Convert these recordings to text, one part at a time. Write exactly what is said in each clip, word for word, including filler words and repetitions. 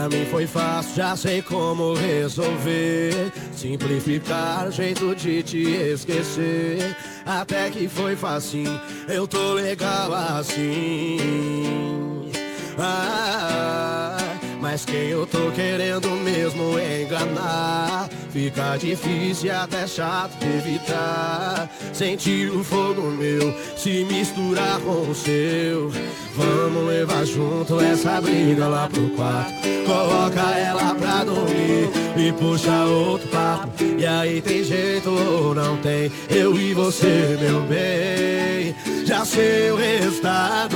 Pra mim foi fácil, já sei como resolver. Simplificar o jeito de te esquecer. Até que foi facinho, eu tô legal assim. Ah, mas quem eu tô querendo mesmo é enganar. Fica difícil e até chato de evitar. Sentir o fogo meu se misturar com o seu. Vamos levar junto essa briga lá pro quarto. Coloca ela pra dormir e puxa outro papo. E aí tem jeito ou não tem? Eu e você, meu bem, já sei o resultado.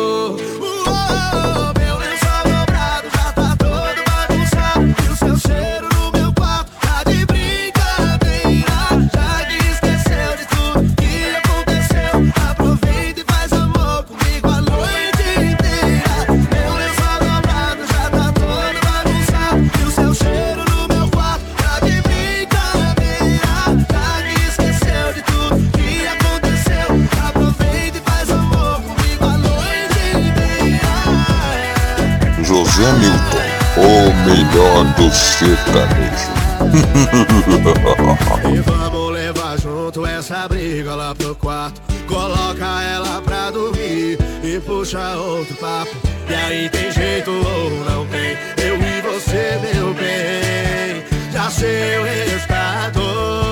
Uou, meu lençol dobrado já tá todo bagunçado. E o seu cheiro no meu quarto tá de brincadeira. Já que esqueceu de tudo que aconteceu, aproveita e faz amor comigo a noite inteira. Meu lençol dobrado já tá todo bagunçado. E o seu cheiro no meu quarto tá de brincadeira. Já que esqueceu de tudo que aconteceu, aproveita e faz amor comigo a noite inteira. José Milton, o melhor do sertanejo. E vamos levar junto essa briga lá pro quarto. Coloca ela pra dormir e puxa outro papo. E aí tem jeito ou não tem? Eu e você, meu bem, já sei o resultado.